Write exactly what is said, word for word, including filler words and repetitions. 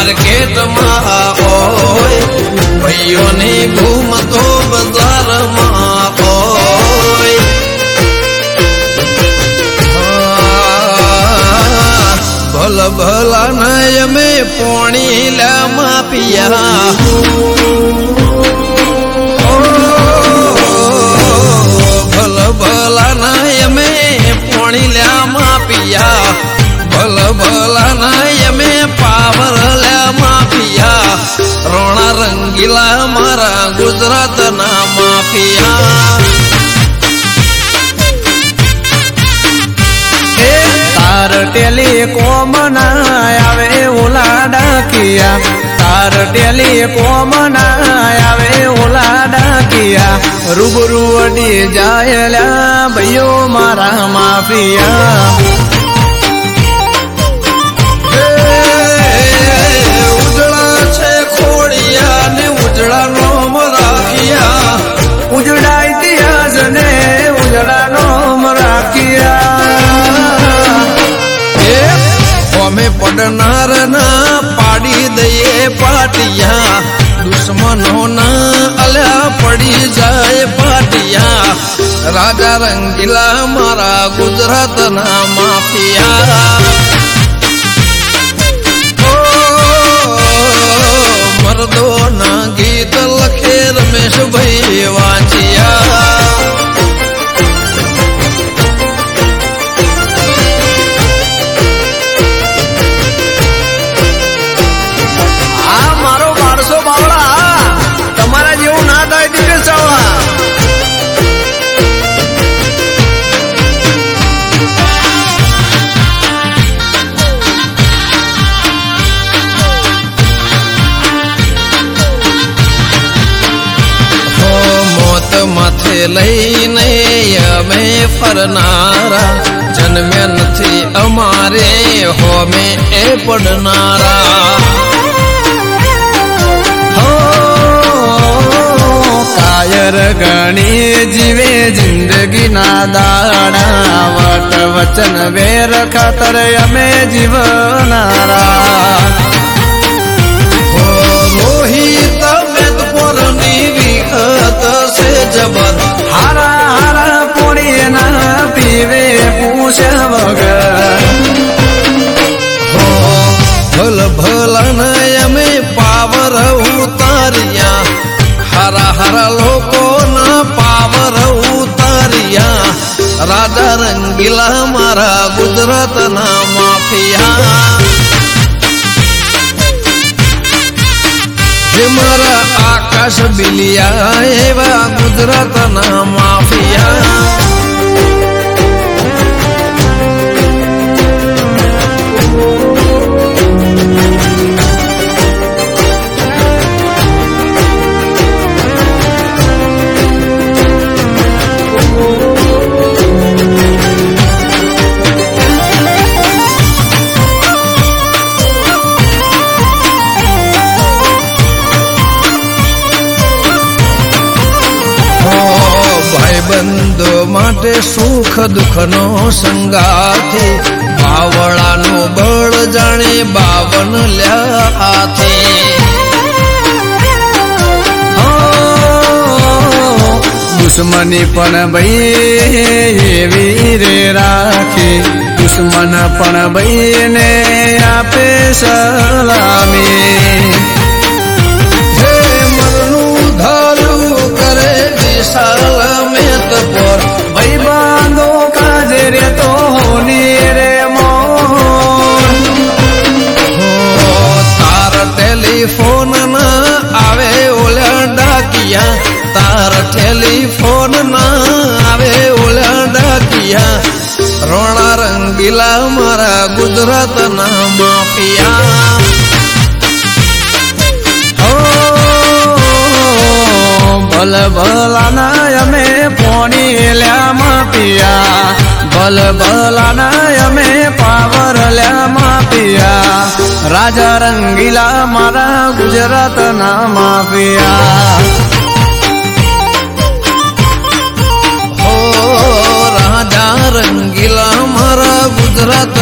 માર્કેટમાં હોય ભાઈઓની ભૂમ તો બજારમાં હોય ભલ ભલા નય મે પોણી લા માપિયા ભલ ભલા નય મે પોણી લા માપિયા ભલ ભલા નય મે પાવર લા માપિયા રોણા રંગીલા મારા ગુજરાતના માફિયા તાર ટેલિકોમ ના આવે ઓલા ડાકિયા તાર ટેલિકોમ ના આવે ઓલા ડાકિયા રૂબરૂ અડી જાયલા ભાઈઓ મારા માફિયા ઉજળા છે ખોડિયા ને ઉજળા નોમ રાખ્યા ઉજળા ઇતિહાસ ને ઉજળા નોમ રાખ્યા અમે પડનાર ના પાડી દઈએ પાટિયા દુશ્મનો ના અલ્યા પડી જાય પાટિયા રાજા રંગીલા મારા ગુજરાત ના માફિયા મરદો ના ગીત લખે રમેશભાઈ વાંચિયા માથે લઈને અમે ફરનારા જન્મ્યા નથી અમારે હોમે એ પડનારા કાયર ગણી જીવે જિંદગી ના દાડા વટ વચન વેર ખાતર અમે જીવનારા રોહિત મેદપુરની વિખત છે જબર હારા હારા પોણી ના પીવે પૂછ્યા વગર ભલ ભલા અમે પાવર ઉતાર્યા હારા હારા લોકો ના પાવર ઉતાર્યા રાજા રંગીલા મારા ગુજરાત ના માફિયા મારા આકાશ બિલિયા એવા ગુજરાતના માફિયા બંધો માટે સુખ દુઃખ નો સંગાથી બાવળાનો બળ જાણે બાવન લ્યા હાથે દુશ્મની પણ ભાઈ એવી રે રાખે દુશ્મન પણ ભાઈ ને આપે સલામી ભાઈ બાંધો કાજે રે તો હોની રે મોન તાર ટેલિફોન ના આવે ઓલા ડાકિયા તાર ટેલિફોન ના આવે ઓલા ડાકિયા રોણા રંગીલા મારા ગુજરાત ના માફિયા ભલ ભલા ના અમે પોણી લ્યા માપિયા ભલ ભલા ના અમે પાવર લ્યા માપિયા રાજા રંગીલા મારા ગુજરાત ના માપિયા હો રાજા રંગીલા મારા ગુજરાત